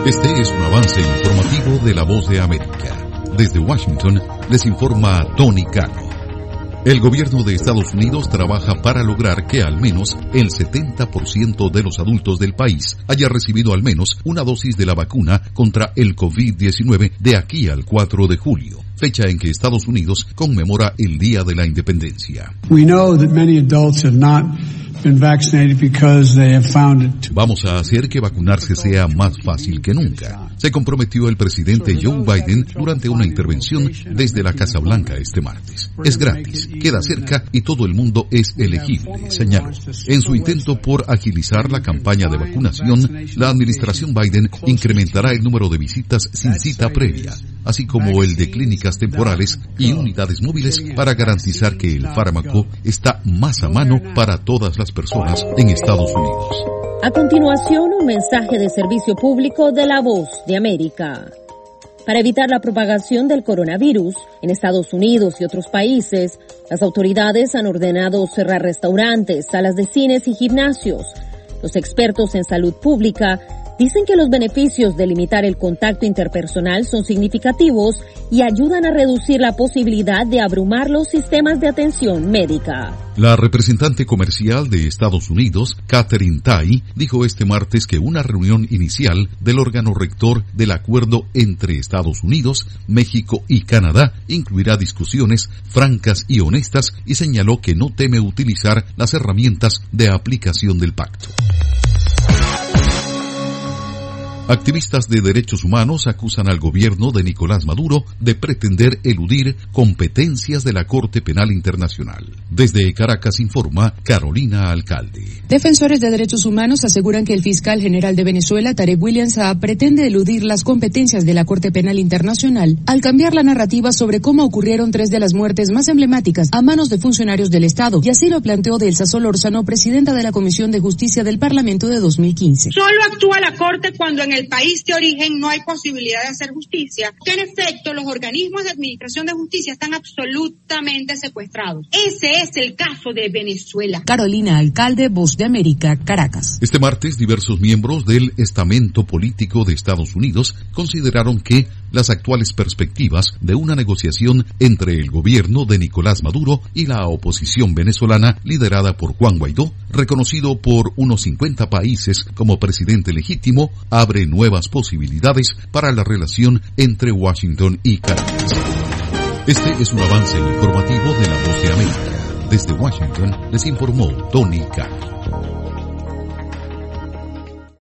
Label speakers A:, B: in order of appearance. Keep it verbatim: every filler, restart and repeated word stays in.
A: Este es un avance informativo de La Voz de América. Desde Washington les informa Tony Cano. El gobierno de Estados Unidos trabaja para lograr que al menos el setenta por ciento de los adultos del país haya recibido al menos una dosis de la vacuna contra el COVID diecinueve de aquí al cuatro de julio, fecha en que Estados Unidos conmemora el Día de la Independencia.
B: We know that many adults have not been vaccinated because they have found it.
A: Vamos a hacer que vacunarse sea más fácil que nunca, se comprometió el presidente Joe Biden durante una intervención desde la Casa Blanca este martes. Es gratis, queda cerca y todo el mundo es elegible, señaló. En su intento por agilizar la campaña de vacunación, la administración Biden incrementará el número de visitas sin cita previa, así como el de clínicas temporales y unidades móviles para garantizar que el fármaco está más a mano para todas las personas en Estados Unidos.
C: A continuación, un mensaje de servicio público de La Voz de América. Para evitar la propagación del coronavirus en Estados Unidos y otros países, las autoridades han ordenado cerrar restaurantes, salas de cines y gimnasios. Los expertos en salud pública dicen que los beneficios de limitar el contacto interpersonal son significativos y ayudan a reducir la posibilidad de abrumar los sistemas de atención médica.
A: La representante comercial de Estados Unidos, Katherine Tai, dijo este martes que una reunión inicial del órgano rector del acuerdo entre Estados Unidos, México y Canadá incluirá discusiones francas y honestas y señaló que no teme utilizar las herramientas de aplicación del pacto. Activistas de derechos humanos acusan al gobierno de Nicolás Maduro de pretender eludir competencias de la Corte Penal Internacional. Desde Caracas informa Carolina Alcalde.
D: Defensores de derechos humanos aseguran que el fiscal general de Venezuela, Tarek William Saab, pretende eludir las competencias de la Corte Penal Internacional al cambiar la narrativa sobre cómo ocurrieron tres de las muertes más emblemáticas a manos de funcionarios del Estado, y así lo planteó Delsa Solórzano, presidenta de la Comisión de Justicia del Parlamento de dos mil quince.
E: Solo actúa la Corte cuando en el país de origen no hay posibilidad de hacer justicia, que en efecto los organismos de administración de justicia están absolutamente secuestrados. Ese es el caso de Venezuela.
D: Carolina Alcalde, Voz de América, Caracas.
A: Este martes, diversos miembros del estamento político de Estados Unidos consideraron que las actuales perspectivas de una negociación entre el gobierno de Nicolás Maduro y la oposición venezolana liderada por Juan Guaidó, reconocido por unos cincuenta países como presidente legítimo, abre nuevas posibilidades para la relación entre Washington y Caracas. Este es un avance informativo de La Voz de América. Desde Washington les informó Tony Cano.